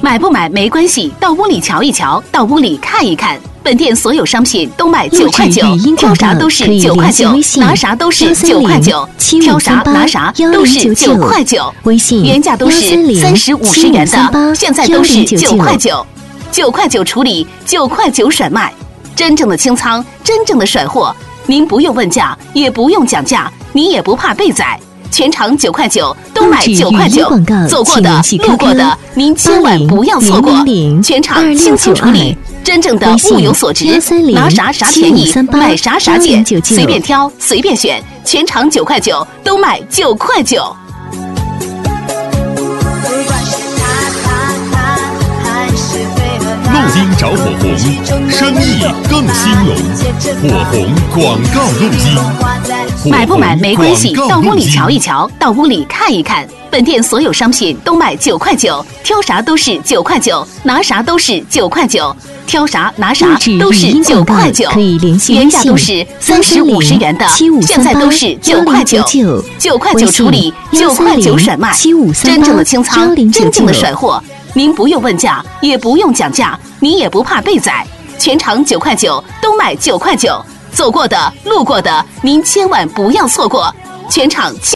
买不买没关系，到屋里瞧一瞧，到屋里看一看。本店所有商品都卖9块9，挑啥都是9块9，拿啥都是9块9，挑啥拿啥都是9块9。 微信原价都是30、50元的，现在都是9块9，9块9处理，9块9甩卖。真正的清仓，真正的甩货，您不用问价，也不用讲价，你也不怕被宰。全场9块9，都买9块9。走过的、路过的，您千万不要错过。全场清仓处理，真正的物有所值，拿啥啥便宜，买啥啥减，随便挑，随便选。全场9块9，都买9块9。 路金找火红，生意更兴隆。火红广告路金， 买不买没关系，到屋里瞧一瞧，到屋里看一看。本店所有商品都卖9块9，挑啥都是9块9，拿啥都是9块9，挑啥拿啥都是9块9。原价都是30、50元的，现在都是9块9，9块9处理，9块9甩卖。真正的清仓，真正的甩货，您不用问价，也不用讲价，你也不怕被宰。全场9块9，都买9块9。走过的、路过的，您千万不要错过。全场